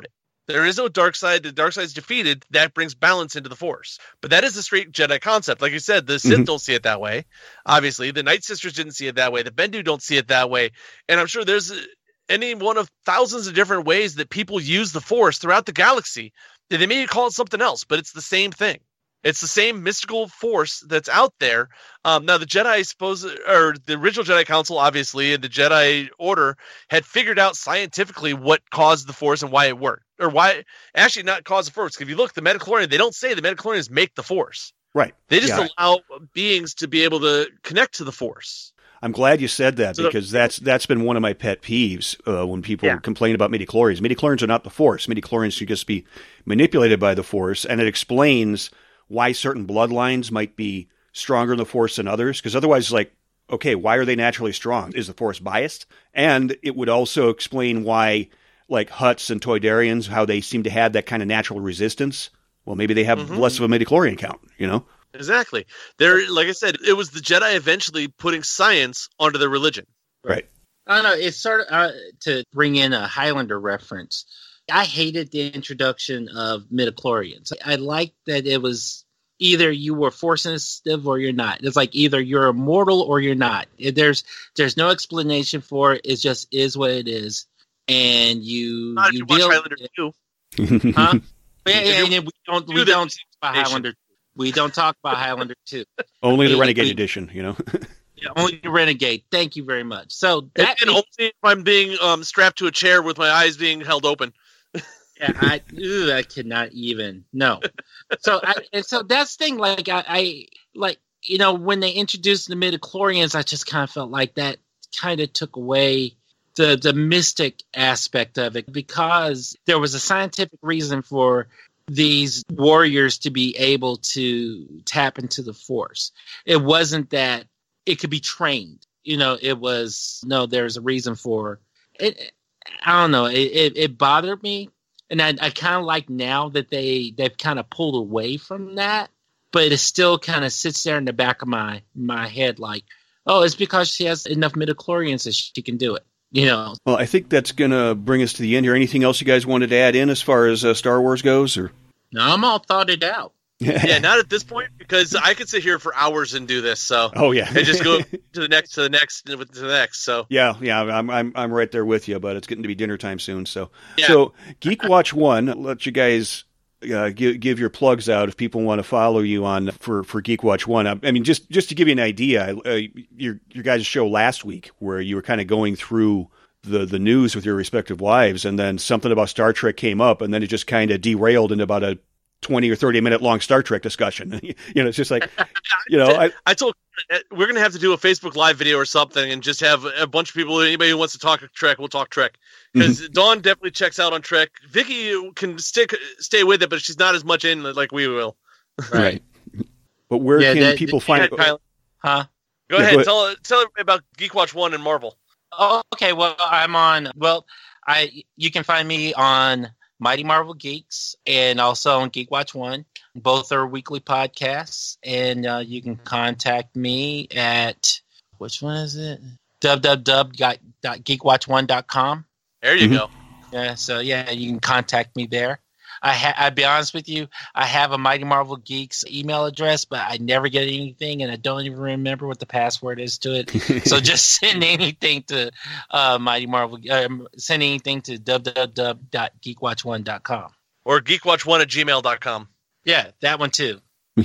There is no dark side. The dark side is defeated. That brings balance into the Force. But that is the straight Jedi concept. Like you said, the Sith Mm-hmm. don't see it that way. Obviously, the Night Sisters didn't see it that way. The Bendu don't see it that way. And I'm sure there's any one of thousands of different ways that people use the Force throughout the galaxy. They may call it something else, but it's the same thing. It's the same mystical force that's out there. Um, now, the Jedi, suppose, or the original Jedi Council, obviously, and the Jedi Order had figured out scientifically what caused the Force and why it worked, or why actually not cause the Force. If you look, the Metachlorian, they don't say the Metachlorians make the Force. Right. They just Yeah. allow beings to be able to connect to the Force. I'm glad you said that So the- because that's that's been one of my pet peeves uh, when people Yeah. complain about midichlorians. Midichlorians are not the Force. Midichlorians should just be manipulated by the Force, and it explains why certain bloodlines might be stronger in the Force than others. Because otherwise, like, okay, why are they naturally strong? Is the Force biased? And it would also explain why, like, Hutts and Toydarians, how they seem to have that kind of natural resistance. Well, maybe they have Mhm. less of a midichlorian count, you know? Exactly. There, like I said, it was the Jedi eventually putting science onto their religion. Right. I don't know. It's sort of uh, to bring in a Highlander reference. I hated the introduction of midichlorians. I liked that it was either you were force sensitive or you're not. It's like either you're immortal or you're not. It- There's there's no explanation for it. It just is what it is, and you Not if you you watch deal Highlander with two. it. Huh? Yeah, If yeah, you and we don't we do the don't talk about nation. Highlander. We don't talk about Highlander two. Only the We- Renegade we- edition, you know? Yeah, only Renegade. Thank you very much. So And, that and only if I'm being um, strapped to a chair with my eyes being held open. Yeah, I, ew, I cannot even. No. So, I, and so that's the thing. Like, I, I, like, you know, when they introduced the midichlorians, I just kind of felt like that kind of took away the the mystic aspect of it because there was a scientific reason for these warriors to be able to tap into the Force. It wasn't that it could be trained. You know, it was no. There's a reason for it. I don't know. It it, it bothered me. And I, I kind of like now that they, they've kind of pulled away from that, but it still kind of sits there in the back of my, my head like, oh, it's because she has enough midichlorians that she can do it, you know? Well, I think that's going to bring us to the end here. Anything else you guys wanted to add in as far as uh, Star Wars goes? Or Now I'm all thought it out. Yeah, not at this point because I could sit here for hours and do this. So Oh, yeah. and just go to the next, to the next, to the next. So Yeah, yeah, I'm I'm I'm right there with you, but it's getting to be dinner time soon. So, Yeah. so Geek Watch One, let you guys uh, give give your plugs out if people want to follow you on for, for Geek Watch One. I, I mean, just just to give you an idea, uh, your your guys' show last week where you were kind of going through the the news with your respective wives, and then something about Star Trek came up, and then it just kind of derailed into about a twenty or thirty minute long Star Trek discussion. You know, it's just like, you know, I, I told we're gonna have to do a Facebook Live video or something and just have a bunch of people. Anybody who wants to talk Trek, we'll talk Trek because Mm-hmm. Dawn definitely checks out on Trek. Vicky can stick stay with it, but she's not as much in like we will. right. But where Yeah, can that- people that- find? Go ahead, Kylie. Huh? Go Yeah, ahead. go ahead. Tell tell everybody about Geek Watch One and Marvel. Oh, okay. Well, I'm on, well, I, you can find me on Mighty Marvel Geeks and also on Geek Watch One. Both are weekly podcasts, and uh, you can contact me at, which one is it? w w w dot geek watch one dot com. There you Mhm. go. Yeah, so yeah, you can contact me there. I ha- I'll be honest with you, I have a Mighty Marvel Geeks email address, but I never get anything, and I don't even remember what the password is to it. So just send anything to uh, Mighty Marvel, um, send anything to w w w dot geek watch one dot com. Or geek watch one at gmail dot com. Yeah, that one too.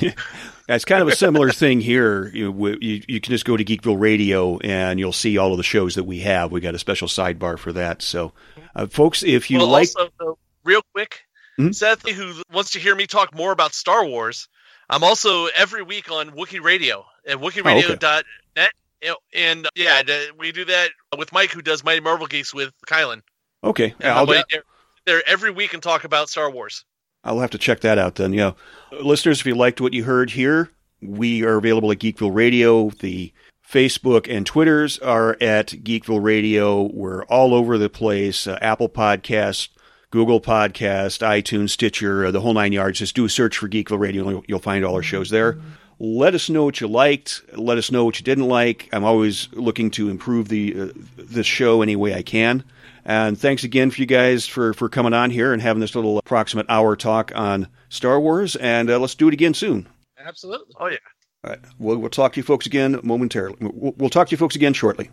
It's kind of a similar thing here. You, you you can just go to Geekville Radio and you'll see all of the shows that we have. We got a special sidebar for that. So, uh, folks, if you well, like, also, though, real quick, Hmm? Seth, who wants to hear me talk more about Star Wars, I'm also every week on Wookiee Radio at wookiee radio dot net. And, yeah, we do that with Mike, who does Mighty Marvel Geeks with Kylan. okay, And I'll, I'll there, there every week and talk about Star Wars. I'll have to check that out then. Yeah, listeners, if you liked what you heard here, we are available at Geekville Radio. The Facebook and Twitters are at Geekville Radio. We're all over the place. Uh, Apple Podcasts, Google Podcast, iTunes, Stitcher, uh, the whole nine yards. Just do a search for Geekville Radio and you'll, you'll find all our shows there. Let us know what you liked. Let us know what you didn't like. I'm always looking to improve the uh, this show any way I can. And thanks again for you guys for, for coming on here and having this little approximate hour talk on Star Wars. And uh, let's do it again soon. Absolutely. Oh, yeah. All right. We'll, we'll talk to you folks again momentarily. We'll, we'll talk to you folks again shortly.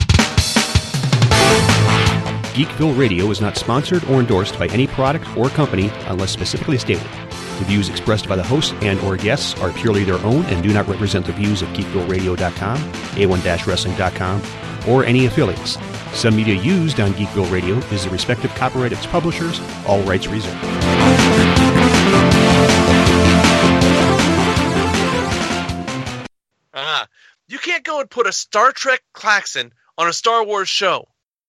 Geekville Radio is not sponsored or endorsed by any product or company unless specifically stated. The views expressed by the hosts and or guests are purely their own and do not represent the views of geekville radio dot com, A one wrestling dot com, or any affiliates. Some media used on Geekville Radio is the respective copyright of its publishers, all rights reserved. Ah, you can't go and put a Star Trek klaxon on a Star Wars show.